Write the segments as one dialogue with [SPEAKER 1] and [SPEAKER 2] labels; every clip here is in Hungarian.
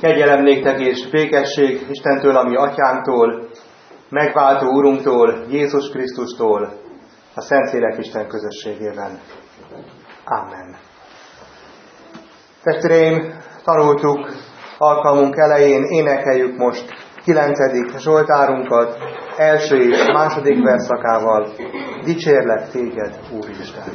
[SPEAKER 1] Kegyelem néktek és békesség Istentől, ami Atyánktól, megváltó Urunktól, Jézus Krisztustól, a Szentlélek Isten közösségében. Amen. Testvéreim, tanultuk alkalmunk elején, énekeljük most 9. Zsoltárunkat, első és második verszakával. Dicsérlek téged, Úristen!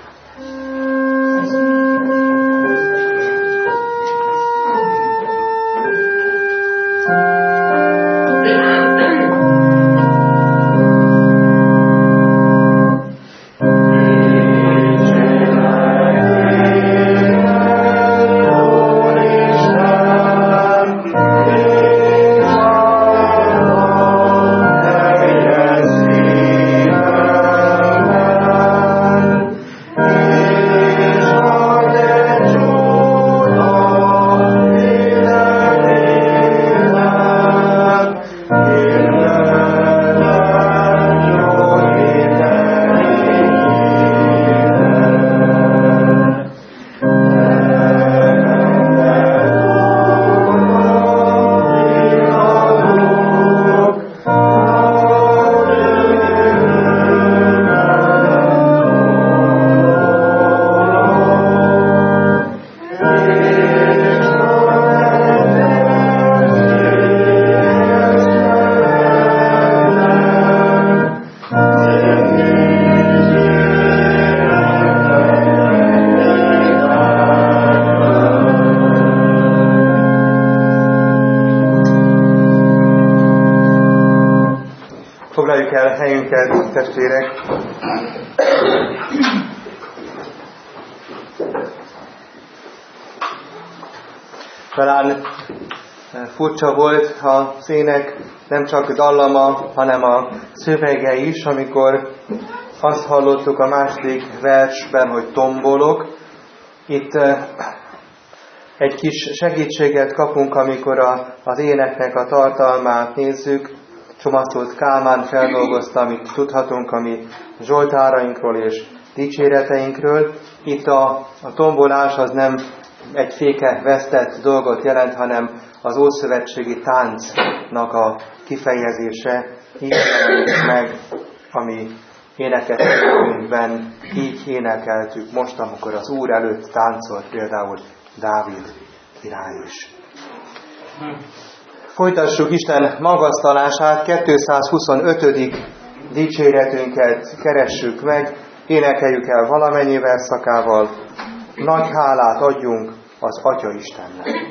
[SPEAKER 1] Foglaljuk el helyünket, testvérek! Talán furcsa volt az ének nem csak dallama, hanem a szövege is, amikor azt hallottuk a második versben, hogy tombolok. Itt egy kis segítséget kapunk, amikor az éneknek a tartalmát nézzük. Csomagolt Kálmán feldolgozta, amit tudhatunk, ami zsoltárainkról és dicséreteinkről. Itt a tombolás az nem egy féke vesztett dolgot jelent, hanem az ószövetségi táncnak a kifejezése. Így jelenik meg, ami énekeskönyvben így énekeltük most, amikor az Úr előtt táncolt például Dávid király is. Folytassuk Isten magasztalását, 225. dicséretünket keressük meg, énekeljük el valamennyi verszakával, nagy hálát adjunk az Atya Istennek.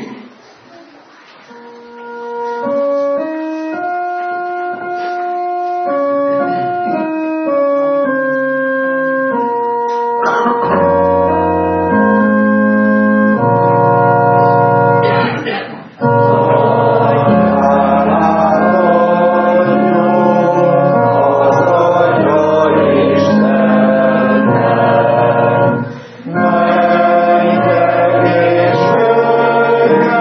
[SPEAKER 2] Yeah.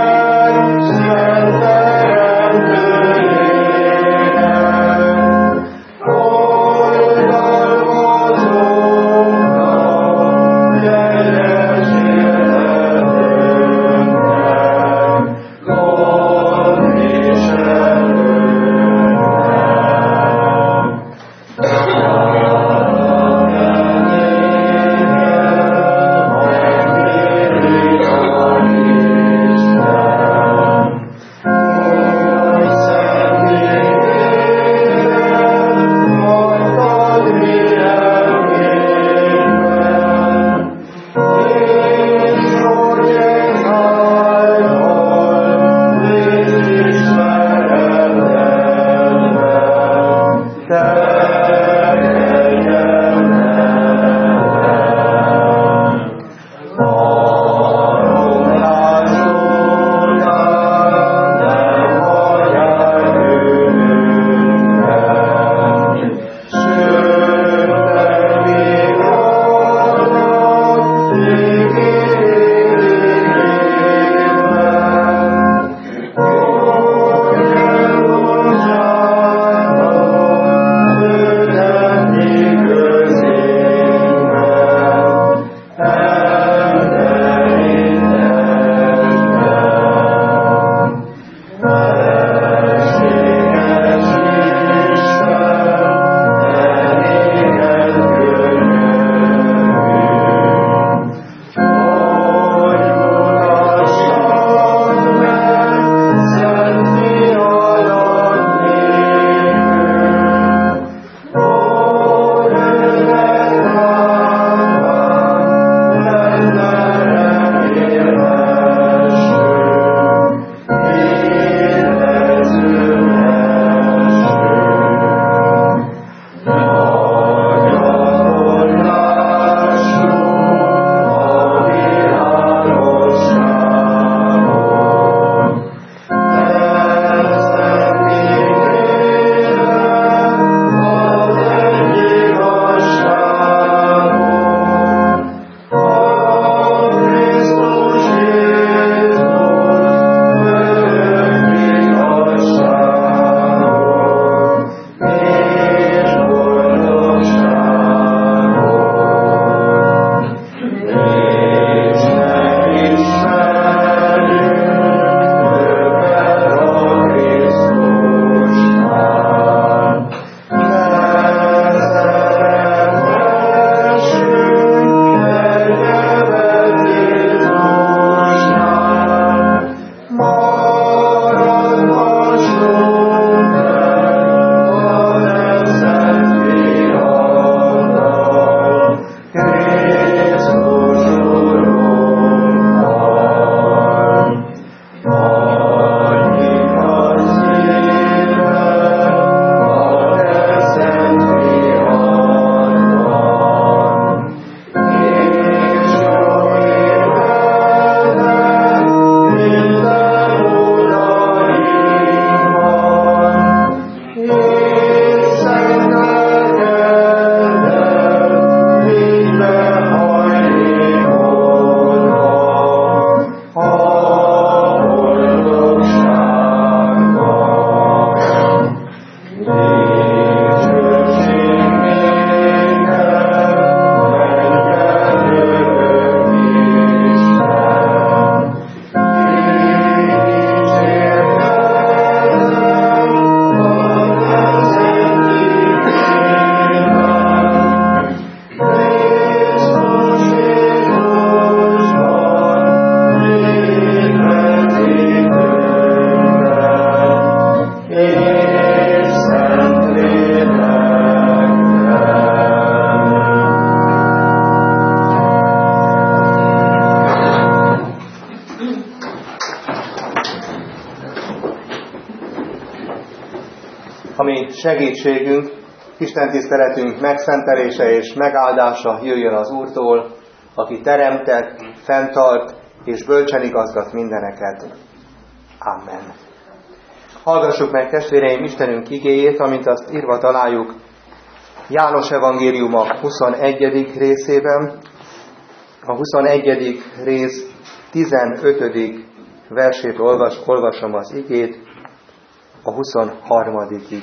[SPEAKER 1] ami segítségünk, Isten tiszteletünk megszentelése és megáldása jöjjön az Úrtól, aki teremtett, fenntart és bölcsen igazgat mindeneket. Amen. Hallgassuk meg, testvéreim, Istenünk igéjét, amint azt írva találjuk János evangéliuma 21. részében, a 21. rész 15. versét olvasom az igét, a 23-ig.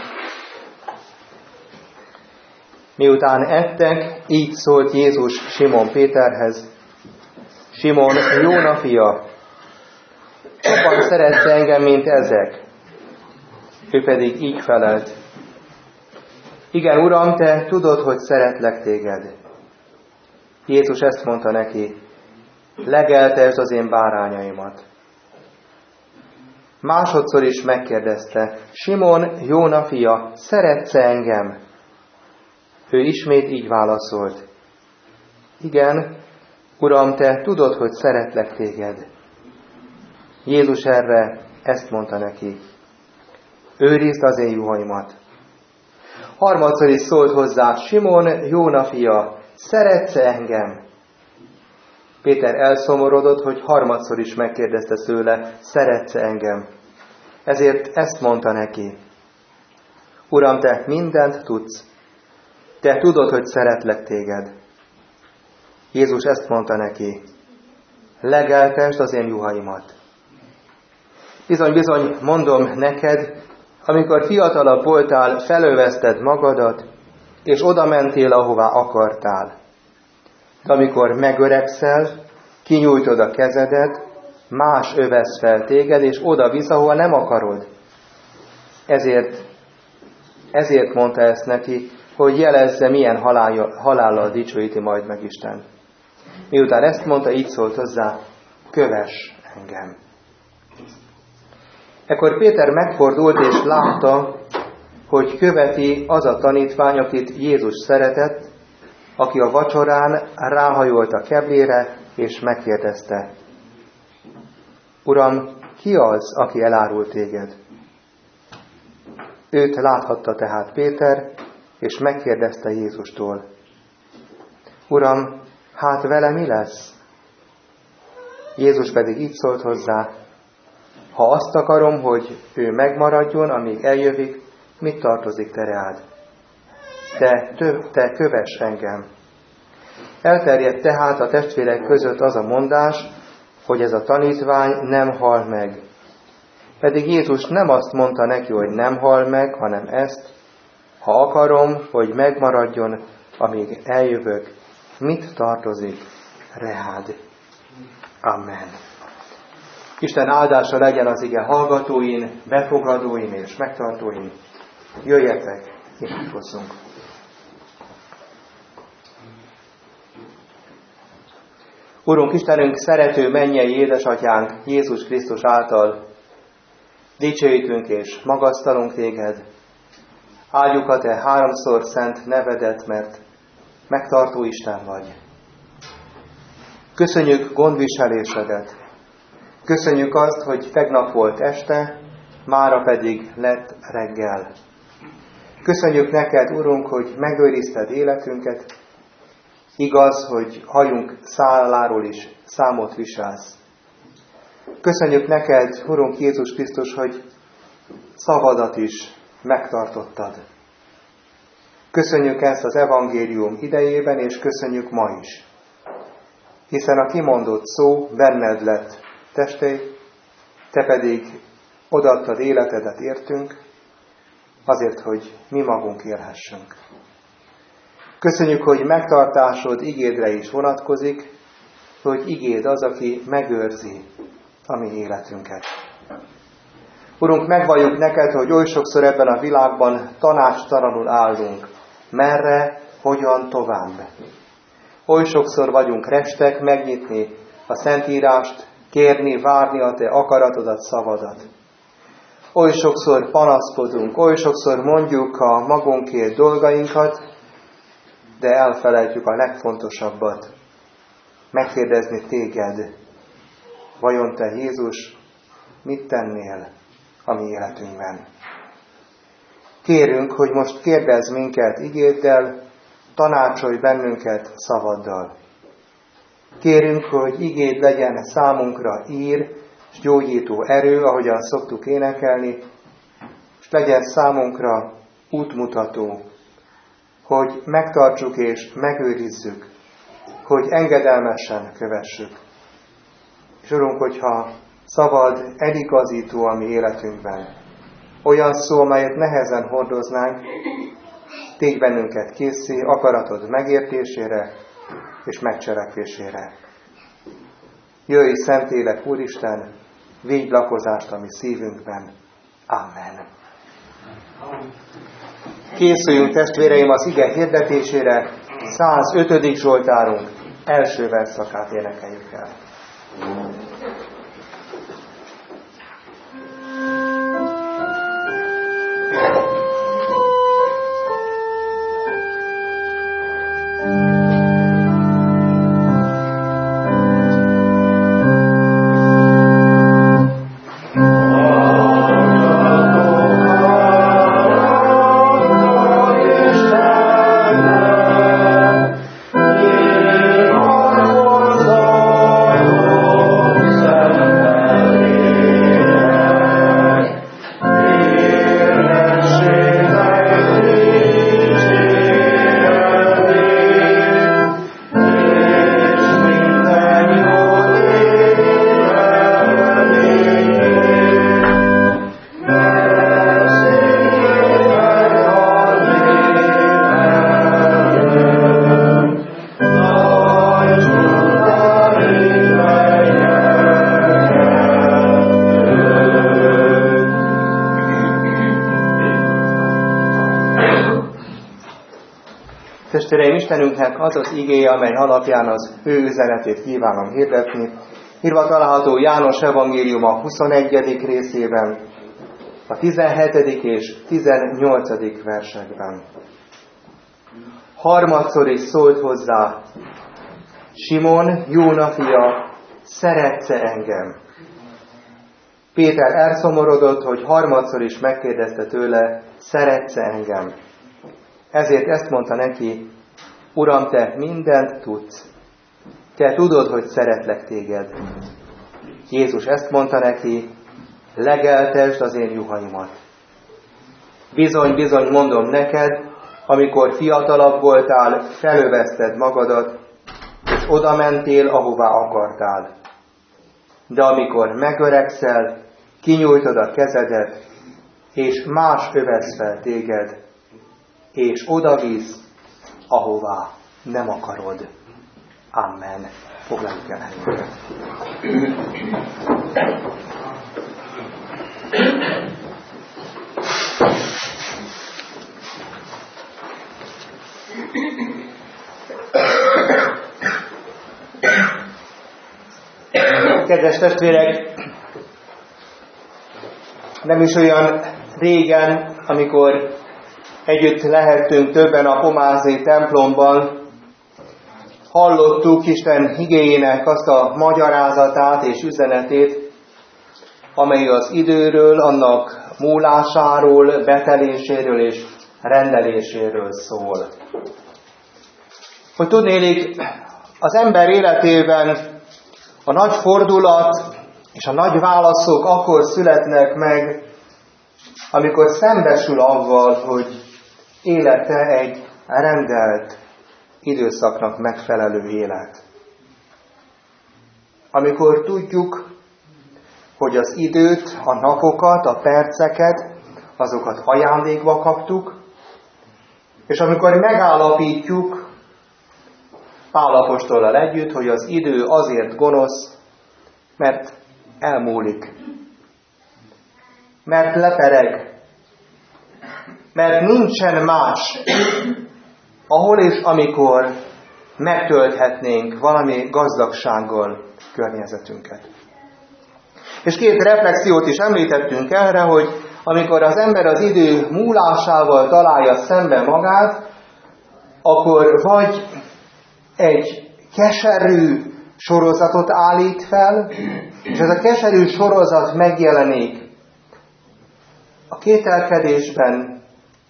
[SPEAKER 1] Miután ettek, így szólt Jézus Simon Péterhez: Simon, Jóna fia, jobban szeretsz engem, mint ezek? Ő pedig így felelt: Igen, Uram, te tudod, hogy szeretlek téged. Jézus ezt mondta neki: Legeltesd az én bárányaimat. Másodszor is megkérdezte: Simon, Jóna fia, szeretsz engem? Ő ismét így válaszolt: Igen, Uram, te tudod, hogy szeretlek téged. Jézus erre ezt mondta neki: Őrizd az én juhaimat. Harmadszor is szólt hozzá: Simon, Jóna fia, szeretsz engem? Péter elszomorodott, hogy harmadszor is megkérdezte tőle: szeretsz engem? Ezért ezt mondta neki: Uram, te mindent tudsz. Te tudod, hogy szeretlek téged. Jézus ezt mondta neki: Legeltesd az én juhaimat. Bizony, bizony, mondom neked, amikor fiatalabb voltál, felölvezted magadat, és oda mentél, ahová akartál. De amikor megöregszel, kinyújtod a kezedet, más övesz fel téged, és oda visz, ahova nem akarod. Ezért mondta ezt neki, hogy jelezze, milyen halállal dicsőíti majd meg Isten. Miután ezt mondta, így szólt hozzá: Kövess engem. Ekkor Péter megfordult, és látta, hogy követi az a tanítvány, akit Jézus szeretett, aki a vacsorán ráhajolt a keblére, és megkérdezte: Uram, ki az, aki elárul téged? Őt láthatta tehát Péter, és megkérdezte Jézustól: Uram, hát vele mi lesz? Jézus pedig így szólt hozzá: Ha azt akarom, hogy ő megmaradjon, amíg eljövik, mit tartozik te reád? Te kövess engem. Elterjedt tehát a testvérek között az a mondás, hogy ez a tanítvány nem hal meg. Pedig Jézus nem azt mondta neki, hogy nem hal meg, hanem ezt: Ha akarom, hogy megmaradjon, amíg eljövök, mit tartozik reád? Amen. Isten áldása legyen az ige hallgatóin, befogadóin és megtartóin. Jöjjetek, imádkozzunk. Urunk Istenünk, szerető mennyei édesatyánk, Jézus Krisztus által dicsőítünk és magasztalunk téged. Áldjuk a te háromszor szent nevedet, mert megtartó Isten vagy. Köszönjük gondviselésedet. Köszönjük azt, hogy tegnap volt este, mára pedig lett reggel. Köszönjük neked, Urunk, hogy megőrizted életünket. Igaz, hogy hajunk száláról is számot viselsz. Köszönjük neked, Urunk Jézus Krisztus, hogy szavadat is megtartottad. Köszönjük ezt az evangélium idejében, és köszönjük ma is. Hiszen a kimondott szó benned lett testé, te pedig odaadtad életedet értünk, azért, hogy mi magunk élhessünk. Köszönjük, hogy megtartásod igédre is vonatkozik, hogy igéd az, aki megőrzi a mi életünket. Urunk, megvalljuk neked, hogy oly sokszor ebben a világban tanácstalanul állunk. Merre, hogyan tovább? Oly sokszor vagyunk restek megnyitni a Szentírást, kérni, várni a te akaratodat, szavadat. Oly sokszor panaszkodunk, oly sokszor mondjuk a magunkért dolgainkat, de elfelejtjük a legfontosabbat. Megkérdezni téged, vajon te, Jézus, mit tennél a mi életünkben? Kérünk, hogy most kérdezz minket igéddel, tanácsolj bennünket szavaddal. Kérünk, hogy igéd legyen számunkra ír és gyógyító erő, ahogyan szoktuk énekelni, és legyen számunkra útmutató, hogy megtartsuk és megőrizzük, hogy engedelmesen kövessük. És Urunk, hogyha szabad eligazító a mi életünkben, olyan szó, amelyet nehezen hordoznánk, tégy bennünket készé akaratod megértésére és megcselekvésére. Jöjj, Szentlélek, Úristen, védj lakozást a mi szívünkben. Amen. Készüljünk, testvéreim, az ige hirdetésére. 105. Zsoltárunk első versszakát énekeljük el. Testvéreim, Istenünknek az az igéje, amely alapján az ő üzenetét kívánom hirdetni. Írva található János evangéliuma 21. részében, a 17. és 18. versekben. Harmadszor is szólt hozzá: Simon, Jóna fia, szeretsz-e engem? Péter elszomorodott, hogy harmadszor is megkérdezte tőle: szeretsz-e engem? Ezért ezt mondta neki: Uram, te mindent tudsz. Te tudod, hogy szeretlek téged. Jézus ezt mondta neki: legeltesd az én juhaimat. Bizony, bizony mondom neked, amikor fiatalabb voltál, felövezted magadat, és oda mentél, ahová akartál. De amikor megöregszel, kinyújtod a kezedet, és más övesz fel téged, és oda visz, ahová nem akarod. Amen. Foglaljuk el helyünket. Kedves testvérek, nem is olyan régen, amikor együtt lehettünk többen a Pomázi templomban, hallottuk Isten igéjének azt a magyarázatát és üzenetét, amely az időről, annak múlásáról, beteléséről és rendeléséről szól. Hogy tudnélik, az ember életében a nagy fordulat és a nagy válaszok akkor születnek meg, amikor szembesül avval, hogy élete egy rendelt időszaknak megfelelő élet. Amikor tudjuk, hogy az időt, a napokat, a perceket, azokat ajándékba kaptuk, és amikor megállapítjuk Pál apostollal együtt, hogy az idő azért gonosz, mert elmúlik, mert lepereg, mert nincsen más, ahol és amikor megtölthetnénk valami gazdagsággal környezetünket. És két reflexiót is említettünk erre, hogy amikor az ember az idő múlásával találja szembe magát, akkor vagy egy keserű sorozatot állít fel, és ez a keserű sorozat megjelenik a kételkedésben,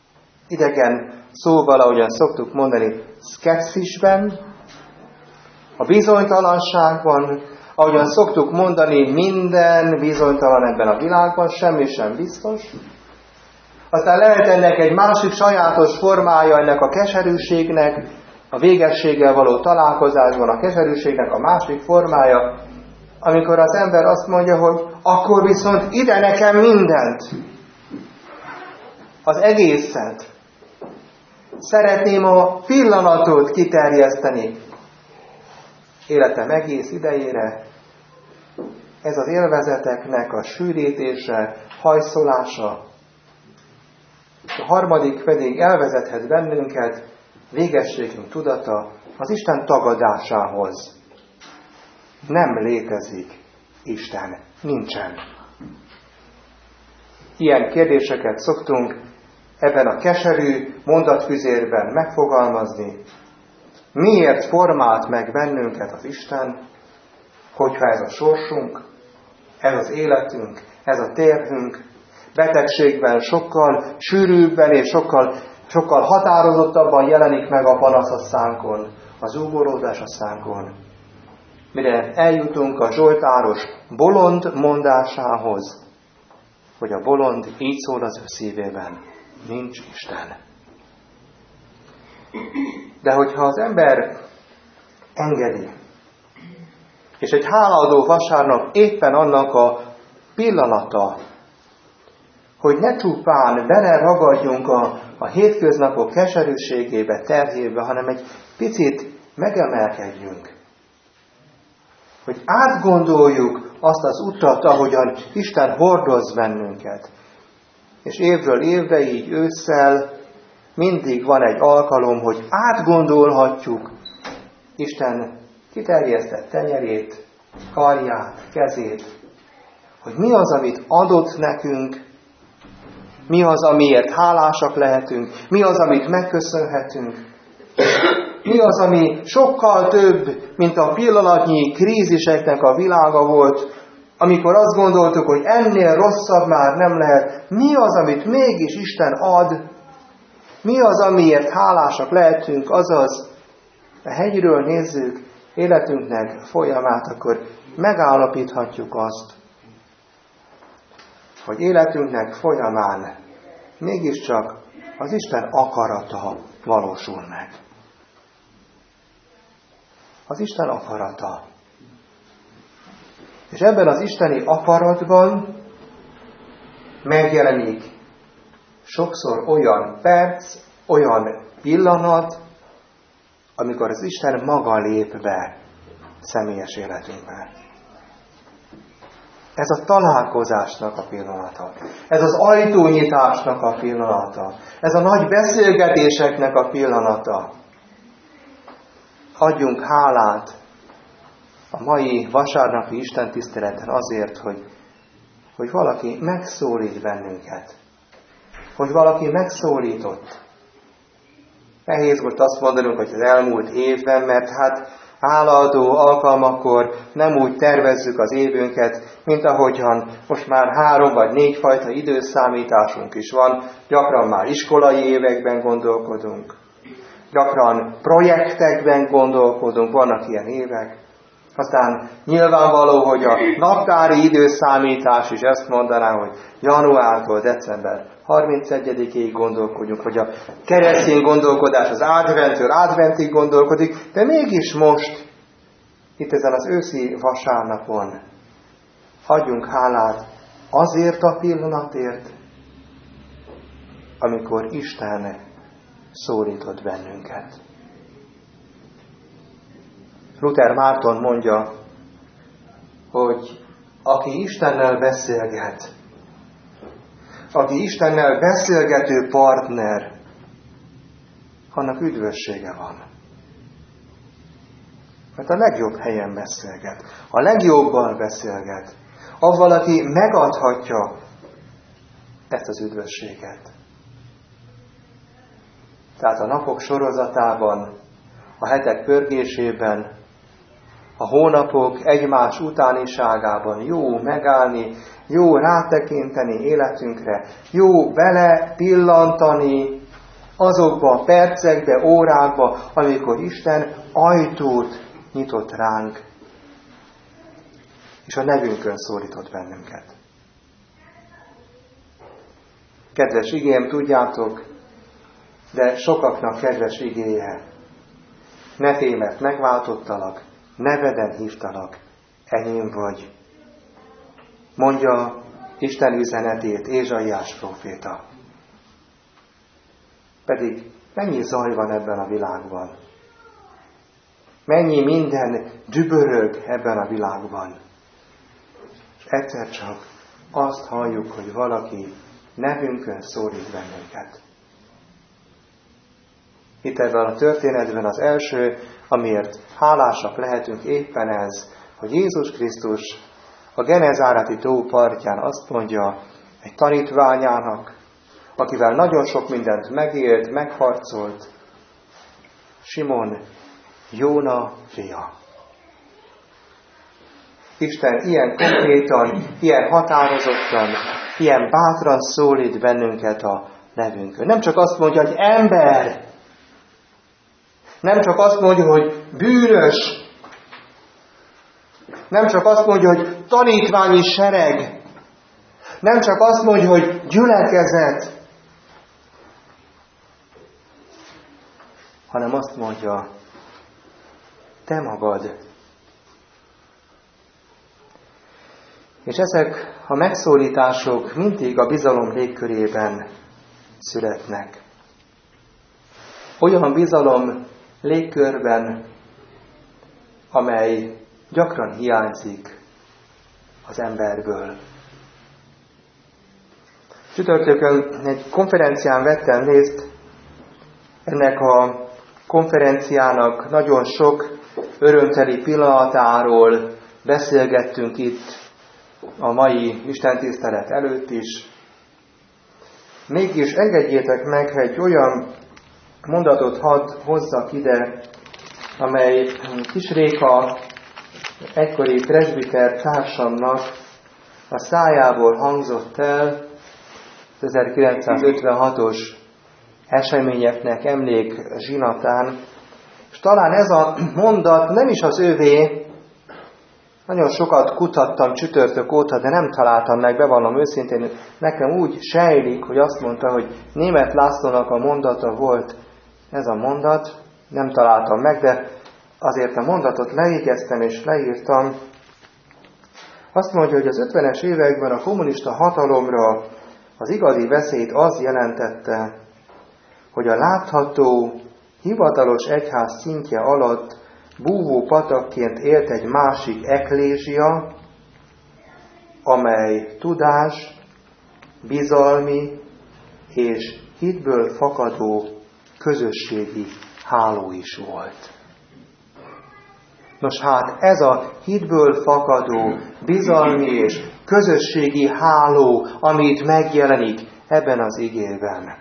[SPEAKER 1] idegen szóval, ahogyan szoktuk mondani, szkepszisben, a bizonytalanságban, ahogyan szoktuk mondani, minden bizonytalan ebben a világban, semmi sem biztos. Aztán lehet ennek egy másik sajátos formája, ennek a keserűségnek, a végességgel való találkozásban a keserűségnek a másik formája, amikor az ember azt mondja, hogy akkor viszont ide nekem mindent, az egészet. Szeretném a pillanatot kiterjeszteni életem egész idejére. Ez az élvezeteknek a sűrítése, hajszolása. A harmadik pedig elvezethet bennünket végességünk tudata az Isten tagadásához. Nem létezik Isten, nincsen. Ilyen kérdéseket szoktunk ebben a keserű mondatfüzérben megfogalmazni. Miért formált meg bennünket az Isten, hogyha ez a sorsunk, ez az életünk, ez a terhünk, betegségben sokkal sűrűbben és sokkal határozottabban jelenik meg a panasz a szánkon, az zúgolódás a szánkon. Mire eljutunk a zsoltáros bolond mondásához, hogy a bolond így szól az ő szívében, nincs Isten. De hogyha az ember engedi, és egy hálaadó vasárnap éppen annak a pillanata, hogy ne csupán beleragadjunk a hétköznapok keserűségébe, terhébe, hanem egy picit megemelkedjünk. Hogy átgondoljuk azt az utat, ahogyan Isten hordoz bennünket. És évről évre, így ősszel mindig van egy alkalom, hogy átgondolhatjuk Isten kiterjesztett tenyerét, karját, kezét, hogy mi az, amit adott nekünk, mi az, amiért hálásak lehetünk, mi az, amit megköszönhetünk, mi az, ami sokkal több, mint a pillanatnyi kríziseknek a világa volt, amikor azt gondoltuk, hogy ennél rosszabb már nem lehet. Mi az, amit mégis Isten ad, mi az, amiért hálásak lehetünk, azaz a hegyről nézzük életünknek folyamát, akkor megállapíthatjuk azt, hogy életünknek folyamán mégiscsak az Isten akarata valósul meg. Az Isten akarata. És ebben az isteni akaratban megjelenik sokszor olyan perc, olyan pillanat, amikor az Isten maga lép be személyes életünkbe. Ez a találkozásnak a pillanata. Ez az ajtónyitásnak a pillanata. Ez a nagy beszélgetéseknek a pillanata. Adjunk hálát a mai vasárnapi istentiszteleten azért, hogy valaki megszólít bennünket. Hogy valaki megszólított. Nehéz volt azt mondanunk, hogy az elmúlt évben, mert hát hálaadó alkalmakkor nem úgy tervezzük az évünket, mint ahogyan most már 3 vagy 4 fajta időszámításunk is van. Gyakran már iskolai években gondolkodunk. Gyakran projektekben gondolkodunk, vannak ilyen évek. Aztán nyilvánvaló, hogy a naptári időszámítás is ezt mondaná, hogy januártól december 31-ig gondolkodjunk, hogy a keresztény gondolkodás az adventtől adventig gondolkodik, de mégis most, itt ezen az őszi vasárnapon adjunk hálát azért a pillanatért, amikor Isten szólított bennünket. Luther Márton mondja, hogy aki Istennel beszélget, aki Istennel beszélgető partner, annak üdvössége van. Mert a legjobb helyen beszélget, a legjobban beszélget, avval, aki megadhatja ezt az üdvösséget. Tehát a napok sorozatában, a hetek pörgésében, a hónapok egymás utániságában jó megállni, jó rátekinteni életünkre, jó bele pillantani azokba a percekbe, órákba, amikor Isten ajtót nyitott ránk, és a nevünkön szólított bennünket. Kedves igém, tudjátok, de sokaknak kedves igéje. Nevémet megváltottalak, neveden hívtalak, enyém vagy. Mondja Isten üzenetét Ézsaiás próféta. Pedig mennyi zaj van ebben a világban? Mennyi minden dübörög ebben a világban? És egyszer csak azt halljuk, hogy valaki nevünkön szólít bennünket. Itt ebben a történetben az első, amiért hálásak lehetünk, éppen ez, hogy Jézus Krisztus a Genezáreti tó partján azt mondja egy tanítványának, akivel nagyon sok mindent megélt, megharcolt, Simon, Jóna fia. Isten ilyen konkrétan, ilyen határozottan, ilyen bátran szólít bennünket a nevünkön. Nem csak azt mondja, hogy ember, nem csak azt mondja, hogy bűnös, nem csak azt mondja, hogy tanítványi sereg, nem csak azt mondja, hogy gyülekezet, hanem azt mondja, te magad. És ezek a megszólítások mindig a bizalom légkörében születnek. Olyan bizalom légkörben, amely gyakran hiányzik az emberből. Csütörtökön egy konferencián vettem részt, ennek a konferenciának nagyon sok örömteli pillanatáról beszélgettünk itt a mai istentisztelet előtt is. Mégis engedjétek meg, hogy egy olyan mondatot hadd hozzak ide, amely Kis Réka egykori presbiter társamnak a szájából hangzott el 1956-os eseményeknek emlék zsinatán, és talán ez a mondat nem is az övé, nagyon sokat kutattam csütörtök óta, de nem találtam meg, bevallom őszintén, nekem úgy sejlik, hogy azt mondta, hogy Németh Lászlónak a mondata volt ez a mondat, nem találtam meg, de azért a mondatot leégeztem és leírtam. Azt mondja, hogy az 50-es években a kommunista hatalomra az igazi veszélyt az jelentette, hogy a látható, hivatalos egyház szintje alatt búvó patakként élt egy másik eklézsia, amely tudás, bizalmi és hitből fakadó közösségi háló is volt. Nos hát ez a hitből fakadó, bizalmi és közösségi háló, amit megjelenik ebben az igében.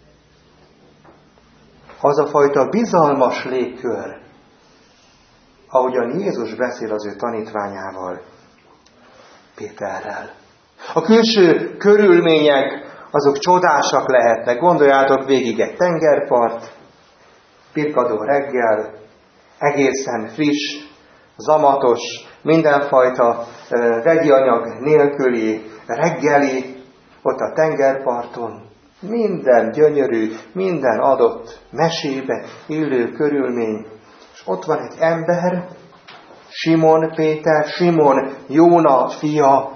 [SPEAKER 1] Az a fajta bizalmas légkör, ahogyan Jézus beszél az ő tanítványával, Péterrel. A külső körülmények, azok csodásak lehetnek. Gondoljátok végig egy tengerpart, pirkadó reggel, egészen friss, zamatos, mindenfajta vegyi anyag nélküli reggeli, ott a tengerparton. Minden gyönyörű, minden adott mesébe illő körülmény. És ott van egy ember, Simon Péter, Simon Jóna fia,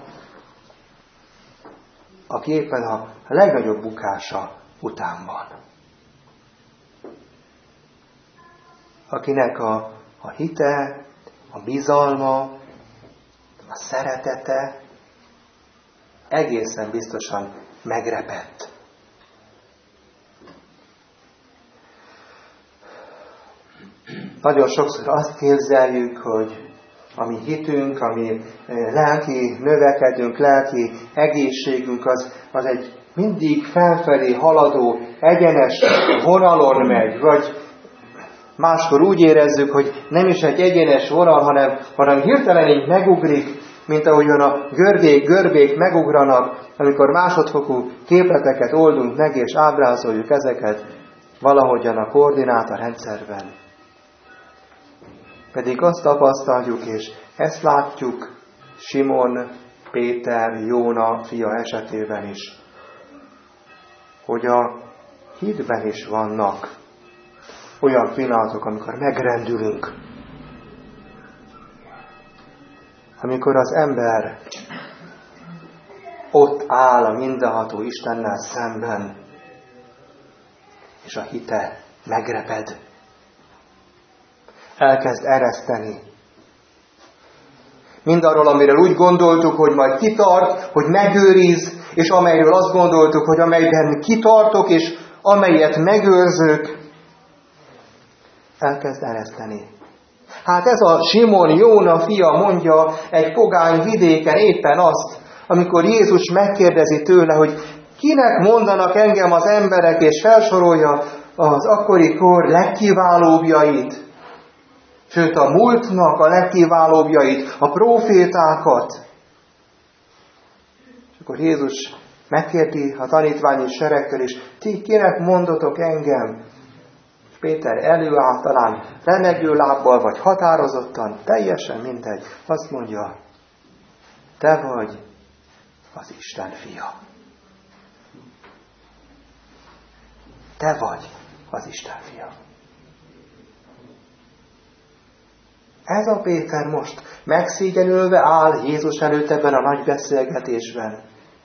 [SPEAKER 1] aki éppen a legnagyobb bukása után van. Akinek a hite, a bizalma, a szeretete egészen biztosan megrepett. Nagyon sokszor azt képzeljük, hogy a mi hitünk, a mi lelki növekedünk, lelki egészségünk az egy mindig felfelé haladó, egyenes vonalon megy, vagy máskor úgy érezzük, hogy nem is egy egyenes vonal, hanem hirtelen így megugrik, mint ahogyan a görbék megugranak, amikor másodfokú képleteket oldunk meg, és ábrázoljuk ezeket. valahogyan a koordinátorrendszerben. Pedig azt tapasztaljuk, és ezt látjuk Simon, Péter, Jóna fia esetében is, hogy a hitben is vannak olyan pillanatok, amikor megrendülünk, amikor az ember ott áll a mindenható Istennel szemben, és a hite megreped. Elkezd ereszteni. Mindarról, amiről úgy gondoltuk, hogy majd kitart, hogy megőriz, és amelyről azt gondoltuk, hogy amelyben kitartok, és amelyet megőrzök, elkezd ereszteni. Hát ez a Simon, Jóna fia mondja egy pogány vidéken éppen azt, amikor Jézus megkérdezi tőle, hogy kinek mondanak engem az emberek, és felsorolja az akkori kor legkiválóbbjait, sőt a múltnak a legkiválóbbjait, a prófétákat. És akkor Jézus megkérdi a tanítványi seregtől is, ti kinek mondotok engem? És Péter előáll, talán remegő lábbal, vagy határozottan, teljesen mindegy, azt mondja, te vagy az Isten fia. Te vagy az Isten fia. Ez a Péter most megszégyenülve áll Jézus előtt ebben a nagy beszélgetésben.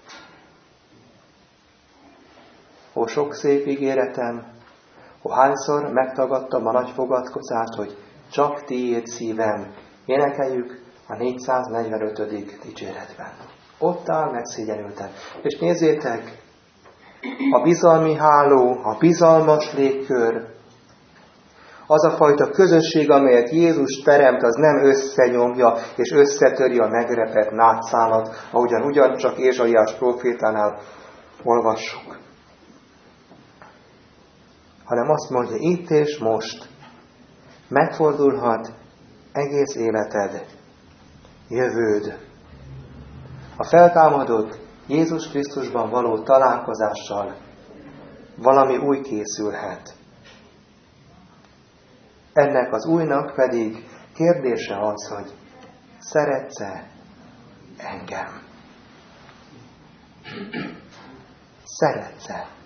[SPEAKER 1] Ó, sok szép ígéretem, ó, hányszor megtagadtam a nagy fogadkozást, hogy csak tiéd szívem, énekeljük a 445. dicséretben. Ott áll megszégyenülten. És nézzétek, a bizalmi háló, a bizalmas légkör, az a fajta közösség, amelyet Jézus teremt, az nem összenyomja és összetöri a megrepett nátszálat, ahogyan ugyancsak Ézsaiás prófétánál olvassuk. Hanem azt mondja, itt és most megfordulhat egész életed, jövőd. A feltámadott Jézus Krisztusban való találkozással valami új készülhet. Ennek az újnak pedig kérdése az, hogy szeretsz-e engem? Szeretsz-e?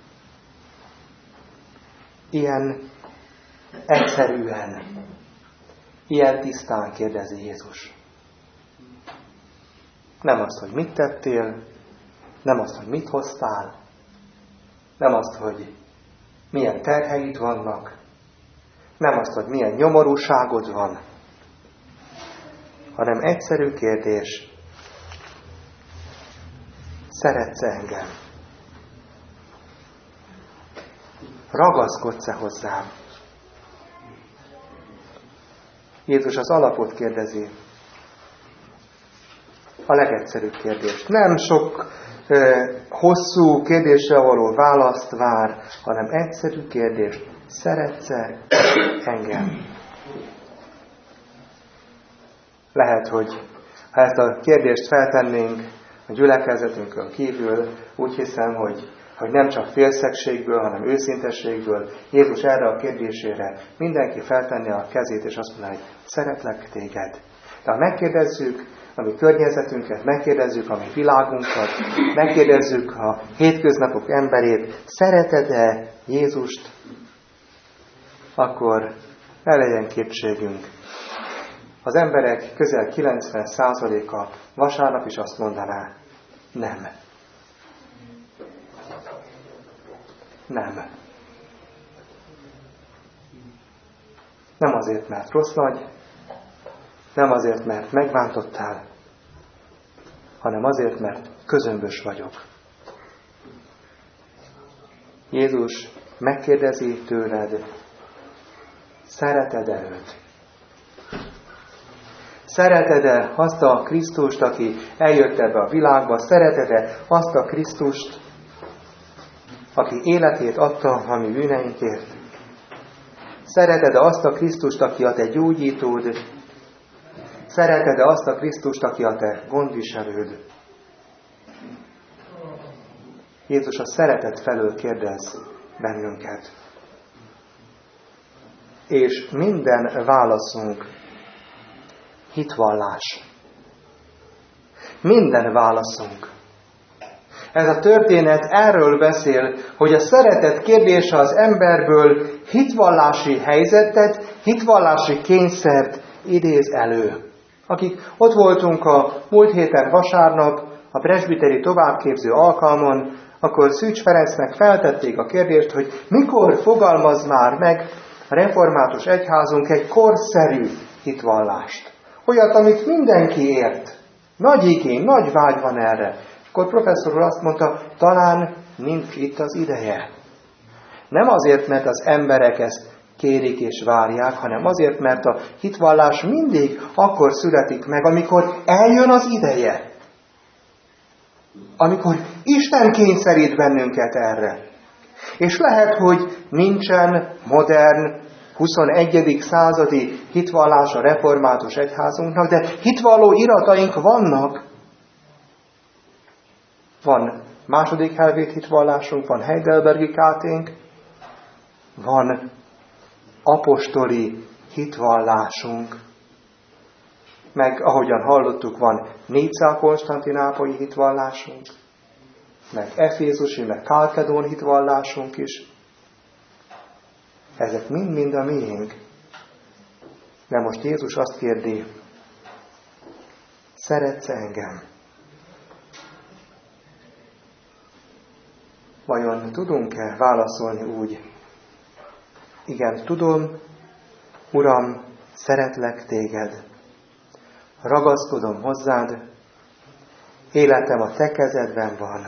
[SPEAKER 1] Ilyen egyszerűen, ilyen tisztán kérdezi Jézus. Nem azt, hogy mit tettél, nem azt, hogy mit hoztál, nem azt, hogy milyen terheid vannak, nem azt, hogy milyen nyomorúságod van, hanem egyszerű kérdés, szeretsz engem? Ragaszkodsz-e hozzám? Jézus az alapot kérdezi, a legegyszerűbb kérdést. Nem sok hosszú kérdésre való választ vár, hanem egyszerű kérdés. Szeretsz-e engem? Lehet, hogy ha ezt a kérdést feltennénk a gyülekezetünkön kívül, úgy hiszem, hogy nem csak félszegségből, hanem őszintességből Jézus erre a kérdésére mindenki feltenni a kezét, és azt mondja, hogy szeretlek téged. De ha megkérdezzük a mi környezetünket, megkérdezzük a mi világunkat, megkérdezzük a hétköznapok emberét, szereted-e Jézust, akkor ne legyen kétségünk. Az emberek közel 90%-a vasárnap is azt mondaná, nem. Nem. Nem azért, mert rossz vagy, nem azért, mert megbántottál, hanem azért, mert közömbös vagyok. Jézus megkérdezi tőled, szereted-e őt? Szereted-e azt a Krisztust, aki eljött ebbe a világba? Szereted-e azt a Krisztust, aki életét adta a mi bűneinkért? Szereted-e azt a Krisztust, aki a te gyógyítód? Szereted-e azt a Krisztust, aki a te gondviselőd? Jézus a szeretet felől kérdez bennünket. és minden válaszunk hitvallás. Minden válaszunk. Ez a történet erről beszél, hogy a szeretet kérdése az emberből hitvallási helyzetet, hitvallási kényszert idéz elő. Akik ott voltunk a múlt héten vasárnap, a presbiteri továbbképző alkalmon, akkor Szűcs Ferencnek feltették a kérdést, hogy mikor fogalmaz már meg a református egyházunk egy korszerű hitvallást. Olyat, amit mindenki ért. Nagy igény, nagy vágy van erre. Akkor professzor úr azt mondta, talán nincs itt az ideje. Nem azért, mert az emberek ezt kérik és várják, hanem azért, mert a hitvallás mindig akkor születik meg, amikor eljön az ideje. Amikor Isten kényszerít bennünket erre. És lehet, hogy nincsen modern, 21. századi hitvallás a református egyházunknak, de hitvalló irataink vannak. Van második helvét hitvallásunk, van Heidelbergi káténk, van apostoli hitvallásunk, meg ahogyan hallottuk, van Nicea-konstantinápolyi hitvallásunk, meg efézusi, meg kálkedón hitvallásunk is. Ezek mind-mind a miénk. De most Jézus azt kérdi, szeretsz engem? Vajon tudunk-e válaszolni úgy? Igen, tudom, Uram, szeretlek téged. Ragaszkodom hozzád, életem a te kezedben van.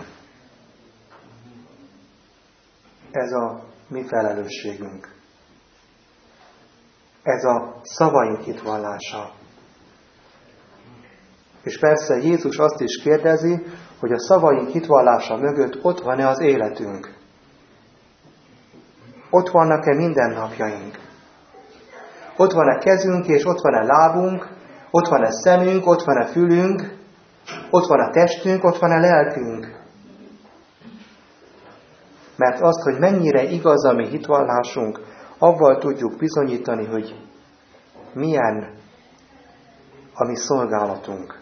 [SPEAKER 1] Ez a mi felelősségünk. Ez a szavaink hitvallása. És persze Jézus azt is kérdezi, hogy a szavaink hitvallása mögött ott van-e az életünk. Ott vannak-e mindennapjaink. Ott van-e kezünk, és ott van-e lábunk, ott van-e szemünk, ott van-e fülünk, ott van-e testünk, ott van-e lelkünk. Mert azt, hogy mennyire igaz a mi hitvallásunk, avval tudjuk bizonyítani, hogy milyen a mi szolgálatunk.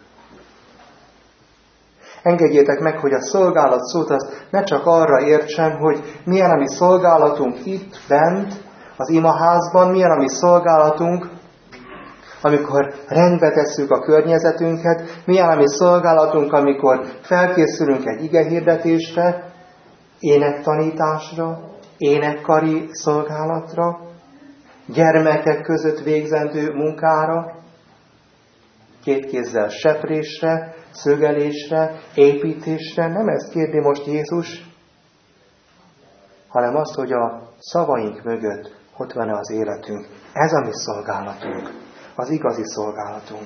[SPEAKER 1] Engedjétek meg, hogy a szolgálat szót azt ne csak arra értsem, hogy milyen a mi szolgálatunk itt bent, az imaházban, milyen a mi szolgálatunk, amikor rendbe tesszük a környezetünket, milyen a mi szolgálatunk, amikor felkészülünk egy igehirdetésre, énektanításra, énekkari szolgálatra, gyermekek között végzendő munkára, két kézzel seprésre, szögelésre, építésre. Nem ezt kérdi most Jézus, hanem azt, hogy a szavaink mögött ott van az életünk. Ez a mi szolgálatunk, az igazi szolgálatunk.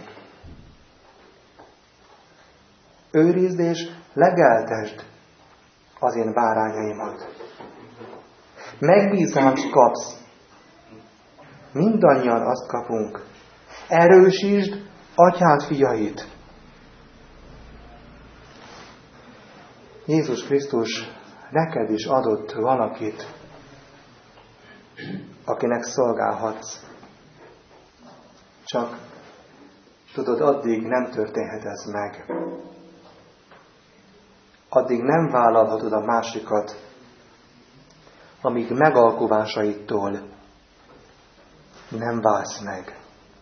[SPEAKER 1] Őrizd és legeltesd az én bárányaimat. Megbízást kapsz. Mindannyian azt kapunk. Erősítsd atyád fiait. Jézus Krisztus neked is adott valakit, akinek szolgálhatsz. Csak, tudod, addig nem történhet ez meg. Addig nem vállalhatod a másikat, amíg megalkuvásaitól nem válsz meg.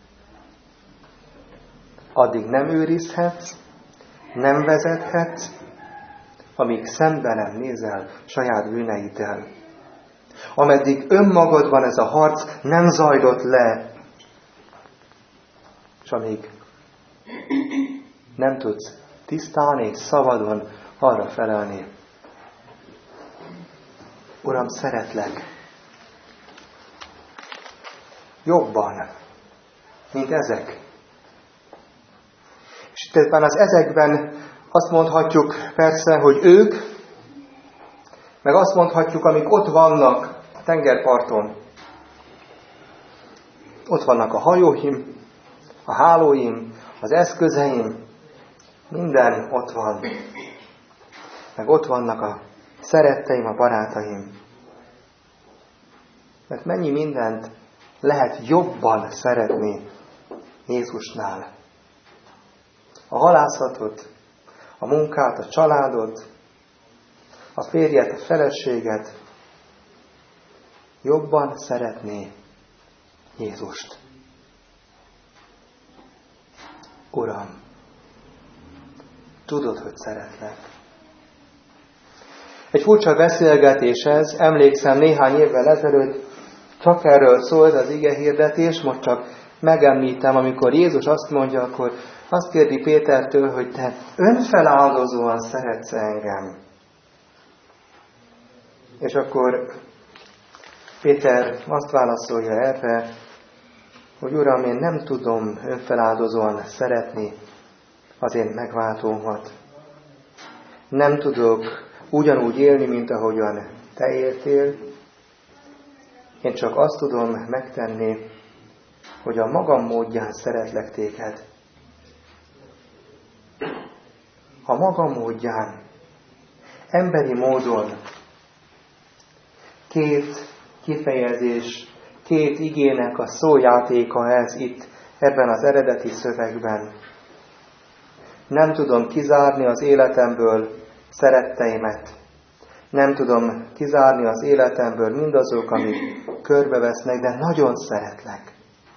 [SPEAKER 1] Addig nem őrizhetsz, nem vezethetsz, amíg szembe nem nézel saját bűneiddel. Ameddig önmagadban ez a harc nem zajlott le, és amíg nem tudsz tisztán és szabadon arra felelni. Uram, szeretlek. Jobban, mint ezek. És itt az ezekben azt mondhatjuk persze, hogy ők, meg azt mondhatjuk, amik ott vannak a tengerparton. Ott vannak a hajóim, a hálóim, az eszközeim, minden ott van. Meg ott vannak a szeretteim, a barátaim. Mert mennyi mindent lehet jobban szeretni Jézusnál? A halászatot, a munkát, a családot, a férjet, a feleséget jobban szeretné Jézust. Uram, tudod, hogy szeretlek. Egy furcsa beszélgetés ez, emlékszem néhány évvel ezelőtt, csak erről szólt az igehirdetés, most csak megemlítem, amikor Jézus azt mondja, akkor azt kérdi Pétertől, hogy te önfeláldozóan szeretsz engem. És akkor Péter azt válaszolja erre, hogy Uram, én nem tudom önfeláldozóan szeretni az én megváltómat. Nem tudok ugyanúgy élni, mint ahogyan te éltél. Én csak azt tudom megtenni, hogy a magam módján szeretlek téged. A magam módján, emberi módon, két kifejezés, két igének a szójátéka ez itt, ebben az eredeti szövegben. Nem tudom kizárni az életemből szeretteimet. Nem tudom kizárni az életemből mindazok, amik körbevesznek, de nagyon szeretlek.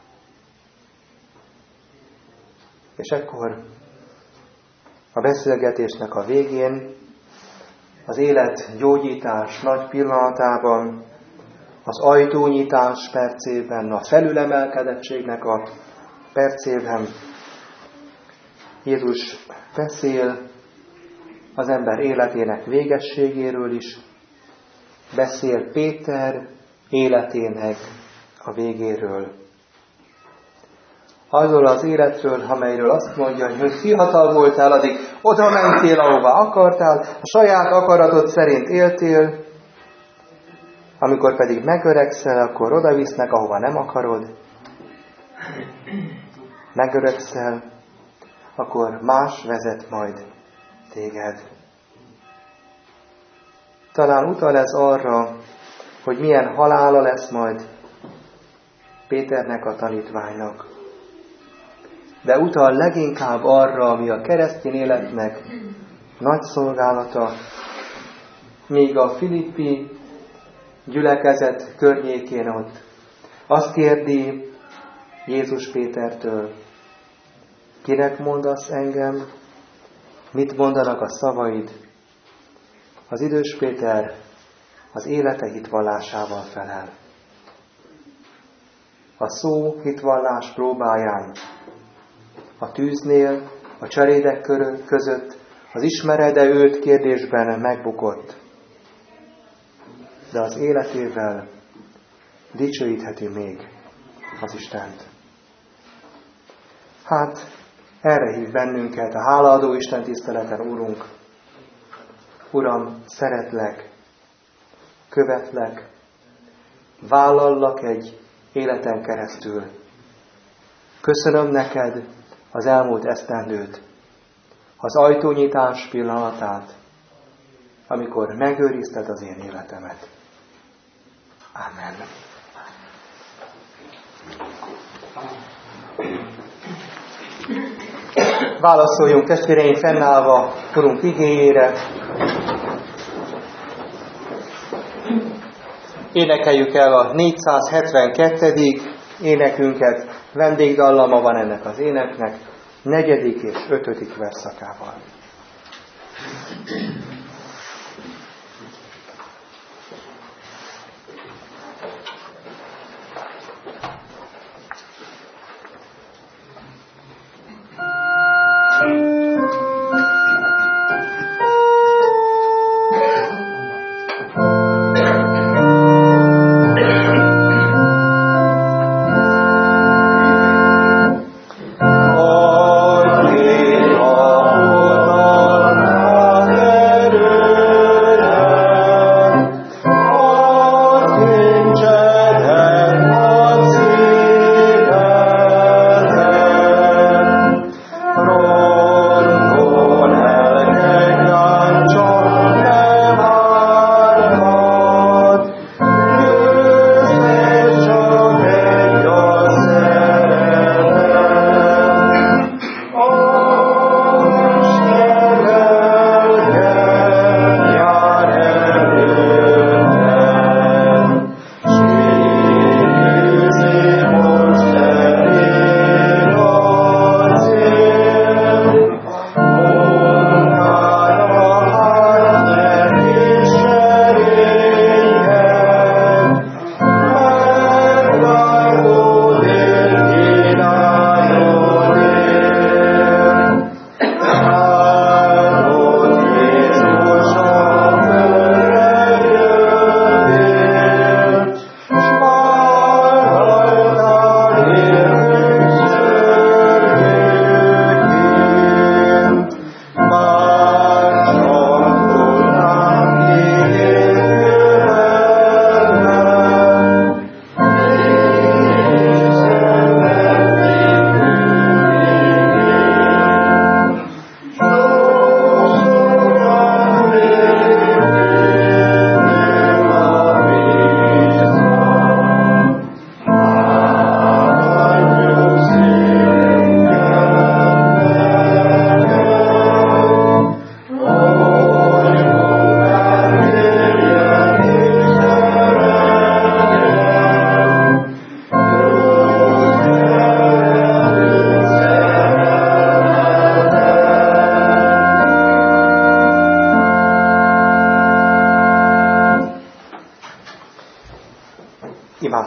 [SPEAKER 1] És ekkor a beszélgetésnek a végén, az élet gyógyítás nagy pillanatában, az ajtónyitás percében, a felülemelkedettségnek a percében Jézus beszél az ember életének végességéről is, beszél Péter életének a végéről. Arról az életről, amelyről azt mondja, hogy fiatal voltál, addig oda mentél, ahová akartál, a saját akaratod szerint éltél, amikor pedig megöregszel, akkor oda visznek, ahova nem akarod. Megöregszel, akkor más vezet majd téged. Talán utal ez arra, hogy milyen halála lesz majd Péternek a tanítványnak. De utal leginkább arra, ami a keresztény életnek nagy szolgálata, míg a filippi gyülekezet környékén ott azt kérdi Jézus Pétertől, kinek mondasz engem, mit mondanak a szavaid? Az idős Péter az élete hitvallásával felel. A szó hitvallás próbáján, a tűznél, a cselédek között az ismered-e őt kérdésben megbukott. De az életével dicsőítheti még az Istent. Hát, erre hív bennünket a hálaadó Isten tiszteleten, Úrunk. Uram, szeretlek, követlek, vállallak egy életen keresztül. Köszönöm neked az elmúlt esztendőt, az ajtónyitás pillanatát, amikor megőrizted az én életemet. Amen. Válaszoljunk, testvéreim, fennállva Urunk igéjére. Énekeljük el a 472. énekünket, vendégdallama van ennek az éneknek, 4. és 5. versszakával.
[SPEAKER 2] Oh,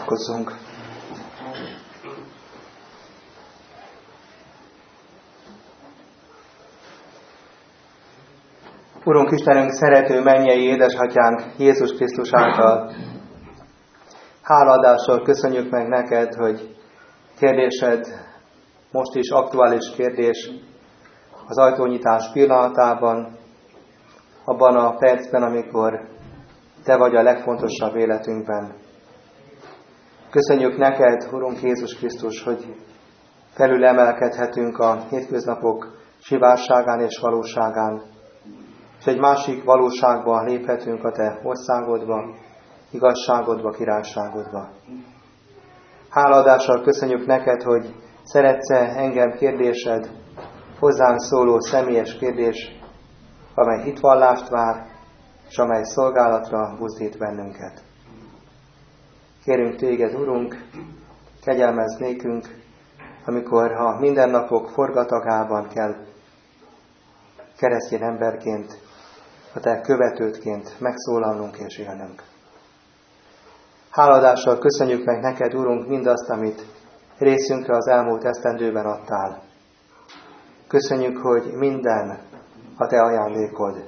[SPEAKER 1] Imádkozzunk! Urunk Istenünk, szerető mennyei édesatyánk Jézus Krisztus által, hálaadással köszönjük meg neked, hogy kérdésed most is aktuális kérdés az ajtónyitás pillanatában, abban a percben, amikor te vagy a legfontosabb életünkben. Köszönjük neked, Urunk Jézus Krisztus, hogy felül emelkedhetünk a hétköznapok sivárságán és valóságán, és egy másik valóságba léphetünk a te országodba, igazságodba, királyságodba. Hálaadással köszönjük neked, hogy szeretsz engem kérdésed, hozzánk szóló személyes kérdés, amely hitvallást vár, és amely szolgálatra buzdít bennünket. Kérünk téged, Urunk, kegyelmezz nékünk, amikor a mindennapok forgatagában kell keresztény emberként, a te követődként megszólalnunk és élnünk. Háladással köszönjük meg neked, Urunk, mindazt, amit részünkre az elmúlt esztendőben adtál. Köszönjük, hogy minden a te ajándékod.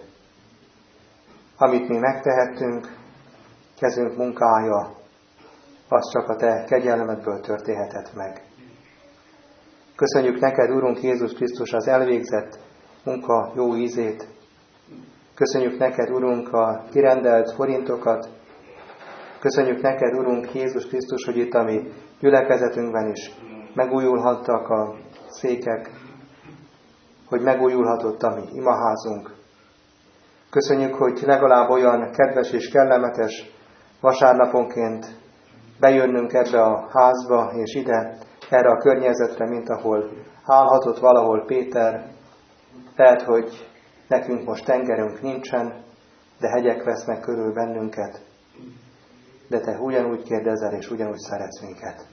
[SPEAKER 1] Amit mi megtehettünk, kezünk munkája, az csak a te kegyelmedből történhetett meg. Köszönjük neked, Urunk Jézus Krisztus, az elvégzett munka jó ízét. Köszönjük neked, Urunk, a kirendelt forintokat. Köszönjük neked, Urunk Jézus Krisztus, hogy itt a mi gyülekezetünkben is megújulhattak a székek, hogy megújulhatott a mi imaházunk. Köszönjük, hogy legalább olyan kedves és kellemetes vasárnaponként bejönnünk ebbe a házba és ide, erre a környezetre, mint ahol állhatott valahol Péter. Lehet, hogy nekünk most tengerünk nincsen, de hegyek vesznek körül bennünket. De te ugyanúgy kérdezel, és ugyanúgy szeretsz minket.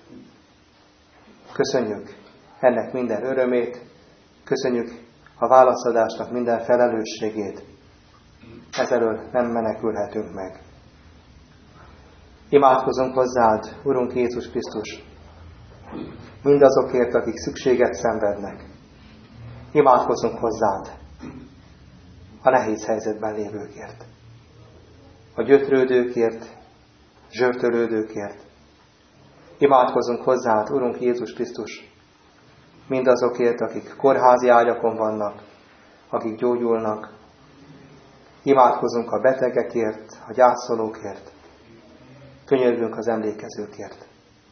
[SPEAKER 1] Köszönjük ennek minden örömét, köszönjük a válaszadásnak minden felelősségét. Ezelől nem menekülhetünk meg. Imádkozunk hozzád, Urunk Jézus Krisztus, mindazokért, akik szükséget szenvednek. Imádkozunk hozzád a nehéz helyzetben lévőkért, a gyötrődőkért, zsörtölődőkért. Imádkozunk hozzád, Urunk Jézus Krisztus, mindazokért, akik kórházi ágyakon vannak, akik gyógyulnak. Imádkozunk a betegekért, a gyászolókért. Könyörgünk az emlékezőkért.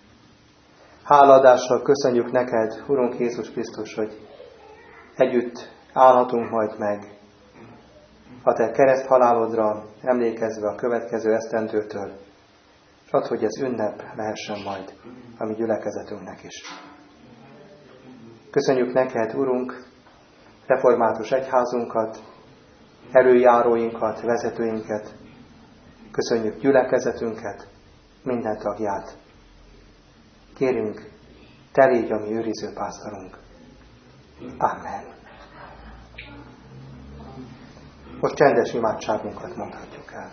[SPEAKER 1] Hálaadással köszönjük neked, Urunk Jézus Krisztus, hogy együtt állhatunk majd meg a te kereszthalálodra emlékezve a következő esztendőtől, és add, hogy ez ünnep lehessen majd a mi gyülekezetünknek is. Köszönjük neked, Urunk, református egyházunkat, előjáróinkat, vezetőinket. Köszönjük gyülekezetünket, minden tagját. Kérünk, te légy a mi őriző pásztorunk. Amen. Most csendes imádságunkat mondhatjuk el.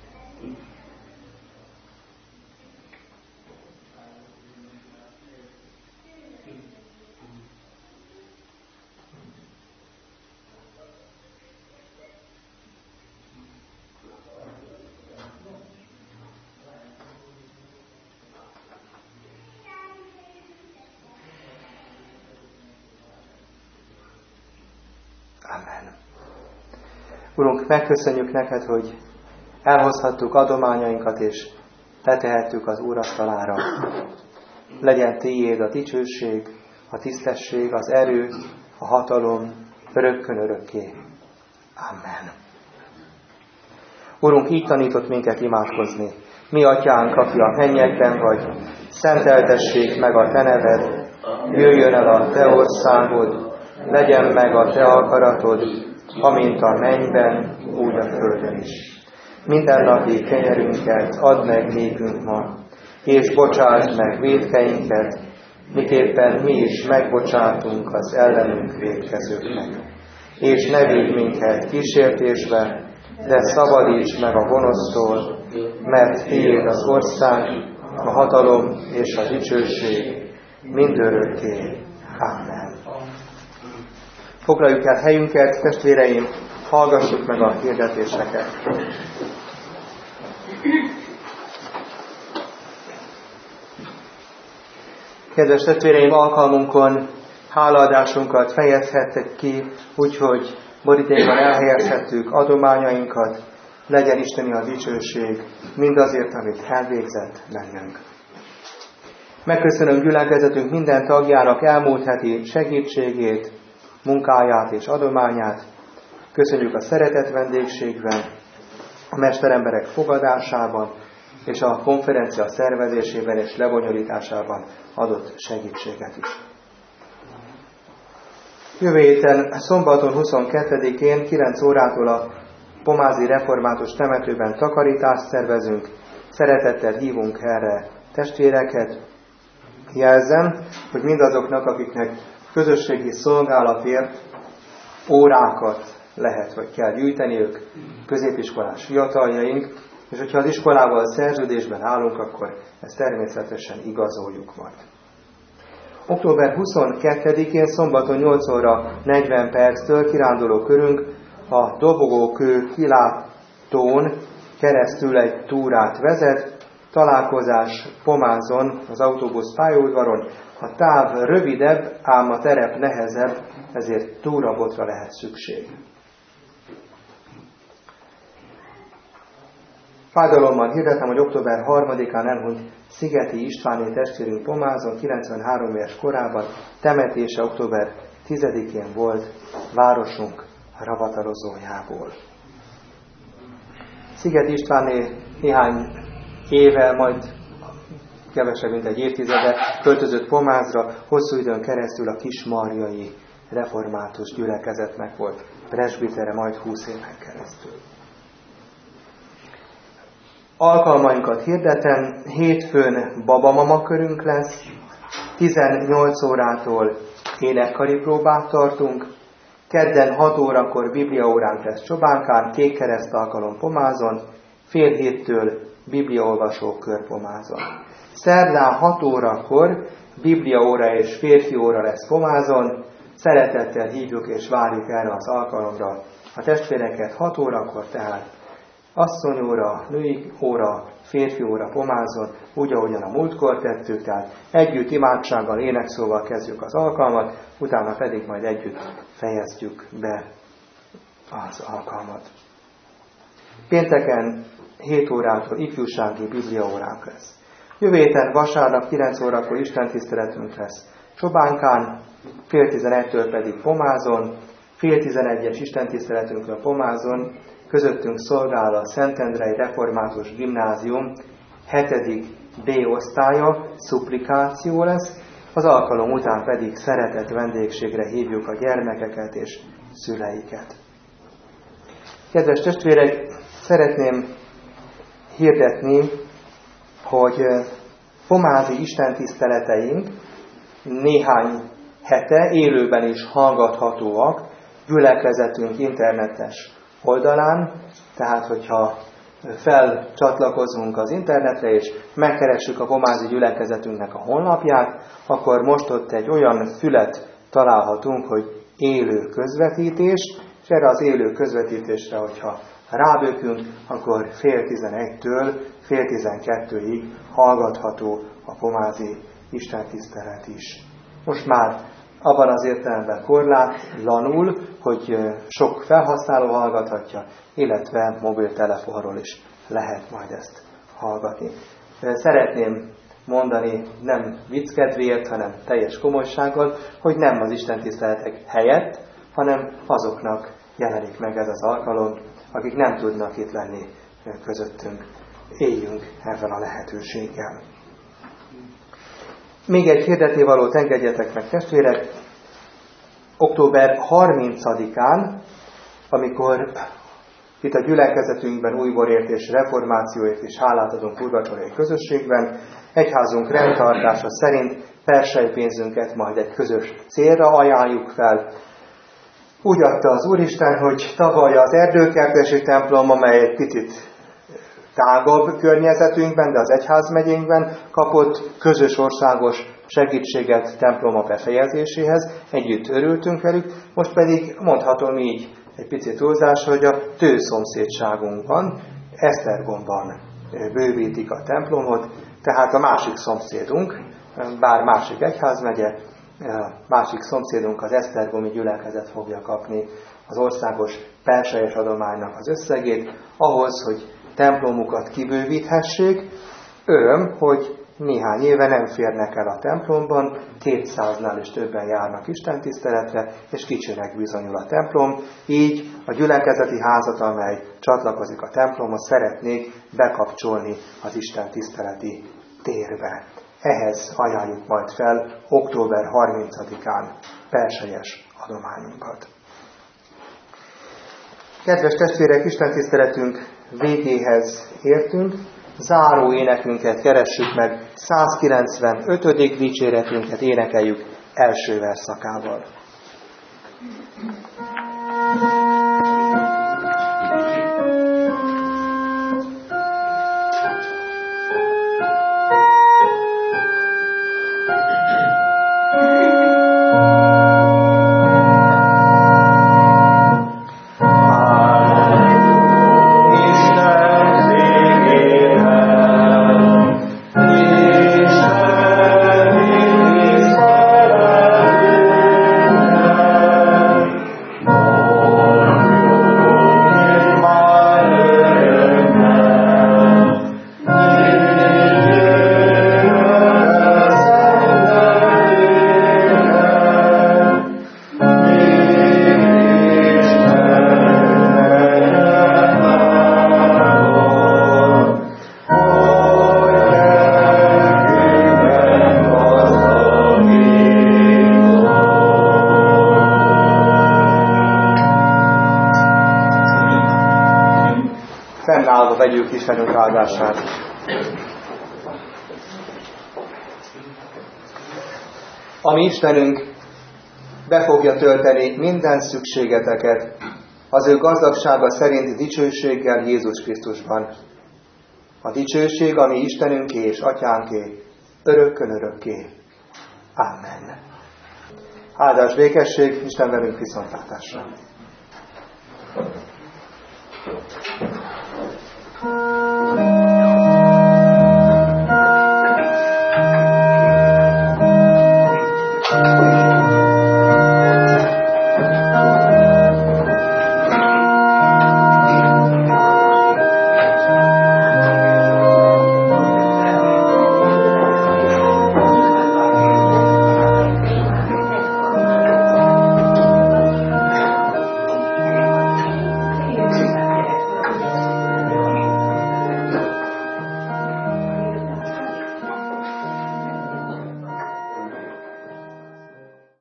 [SPEAKER 1] Amen. Urunk, megköszönjük neked, hogy elhozhattuk adományainkat, és letehettük az úrasztalára. Legyen tiéd a dicsőség, a tisztesség, az erő, a hatalom, örökkön örökké. Amen. Urunk, így tanított minket imádkozni. Mi atyánk, aki a mennyekben vagy, szenteltessék meg a te neved, jöjjön el a te országod, legyen meg a te akaratod, amint a mennyben, úgy a földön is. Mindennapi kenyerünket add meg nékünk ma, és bocsásd meg vétkeinket, miképpen mi is megbocsátunk az ellenünk vétkezőknek. És ne vigy minket kísértésbe, de szabadíts meg a gonosztól, mert tiéd az ország, a hatalom és a dicsőség mindörökké. Amen. Foglaljuk el helyünket, testvéreim, hallgassuk meg a hirdetéseket. Kedves testvéreim, alkalmunkon hálaadásunkat fejezhettek ki, úgyhogy borítékban elhelyezhettük adományainkat, legyen Isteni a dicsőség mindazért, amit elvégzett bennünk. Megköszönöm gyülekezetünk minden tagjának elmúlt heti segítségét, munkáját és adományát. Köszönjük a szeretett vendégségben, a mesteremberek fogadásában és a konferencia szervezésében és lebonyolításában adott segítséget is. Jövő héten, szombaton 22-én 9 órától a Pomázi Református Temetőben takarítást szervezünk. Szeretettel hívunk erre testvéreket. Jelzem, hogy mindazoknak, akiknek közösségi szolgálatért órákat lehet vagy kell gyűjteniük, középiskolás fiataljaink, és hogyha az iskolával szerződésben állunk, akkor ezt természetesen igazoljuk majd. Október 22-én szombaton 8 óra 40 perctől kiránduló körünk a Dobogókő kilátón keresztül egy túrát vezet, találkozás Pomázon, az autóbusz pályaudvaron. A táv rövidebb, ám a terep nehezebb, ezért túrabotra lehet szükség. Fájdalommal hirdetem, hogy október 3-án elhunyt Szigeti Istváné testvérünk Pomázon 93 éves korában, temetése október 10-én volt városunk ravatalozójából. Szigeti Istváné néhány éve, majd kevesebb mint egy évtizede költözött Pomázra, hosszú időn keresztül a Kismarjai református gyülekezetnek volt presbitere, majd 20 éven keresztül. Alkalmainkat hirdetem, hétfőn babamama körünk lesz, 18 órától énekkari próbát tartunk, kedden 6 órakor bibliaóránk lesz Csobánkán, Kékkereszt alkalom Pomázon, fél héttől bibliaolvasó kör Pomázon. Szerdán 6 órakor bibliaóra és férfi óra lesz Pomázon, szeretettel hívjuk és várjuk erre az alkalomra a testvéreket 6 órakor, tehát asszonyóra, női óra, férfi óra Pomázon, úgy, ahogyan a múltkor tettük, tehát együtt imádsággal, énekszóval kezdjük az alkalmat, utána pedig majd együtt fejezzük be az alkalmat. Pénteken 7 órától ifjúsági bibliaóránk lesz. Jövő héten vasárnap 9 órakor istentiszteletünk lesz Csobánkán, fél 11-től pedig Pomázon, fél 11-es istentiszteletünkön Pomázon, közöttünk szolgál a Szentendrei Református Gimnázium 7. B osztálya, szupplikáció lesz, az alkalom után pedig szeretett vendégségre hívjuk a gyermekeket és szüleiket. Kedves testvérek, szeretném hirdetni, hogy pomázi istentiszteleteink néhány hete élőben is hallgathatóak gyülekezetünk internetes oldalán, tehát hogyha felcsatlakozunk az internetre és megkeressük a pomázi gyülekezetünknek a honlapját, akkor most ott egy olyan fület találhatunk, hogy élő közvetítés, és erre az élő közvetítésre, hogyha rábökünk, akkor fél 11-től fél 12-ig hallgatható a pomázi istentisztelet is. Most már abban az értelemben korlátlanul, hogy sok felhasználó hallgathatja, illetve mobiltelefonról is lehet majd ezt hallgatni. Szeretném mondani, nem vicc kedvéért, hanem teljes komolysággal, hogy nem az istentiszteletek helyett, hanem azoknak jelenik meg ez az alkalom, akik nem tudnak itt lenni közöttünk. Éljünk ezzel a lehetőséggel. Még egy hirdetnivalót engedjetek meg, testvérek. Október 30-án, amikor itt a gyülekezetünkben újborért és reformációért is hálát adunk purgatóriai közösségben, egyházunk rendtartása szerint persejpénzünket majd egy közös célra ajánljuk fel. Úgy adta az Úristen, hogy tavaly az erdőkertési templom, amely egy picit tágabb környezetünkben, de az egyházmegyénkben kapott közös országos segítséget temploma befejezéséhez, együtt örültünk velük, most pedig mondhatom így egy picit túlzás, hogy a tőszomszédságunkban, Esztergomban bővítik a templomot, tehát a másik szomszédunk, bár másik egyházmegye, másik szomszédunk az esztergomi gyülekezet fogja kapni az országos persejes adománynak az összegét, ahhoz, hogy templomukat kibővíthessék. Öröm, hogy néhány éve nem férnek el a templomban, 200-nál is többen járnak istentiszteletre, és kicsinek bizonyul a templom, így a gyülekezeti házat, amely csatlakozik a templomhoz, szeretnék bekapcsolni az istentiszteleti térbe. Ehhez ajánljuk majd fel október 30-án persejes adományunkat. Kedves testvérek, istentiszteletünk végéhez értünk, záró énekünket keressük meg, 195. dicséretünket énekeljük első verszakával. Fennállva vegyük Istenünk áldását. Ami Istenünk be fogja tölteni minden szükségeteket, az ő gazdagsága szerint dicsőséggel Jézus Krisztusban. A dicsőség, ami Istenünké és Atyánké, örökkön örökké. Amen. Áldás, békesség, Isten velünk, viszontlátásra. Thank you.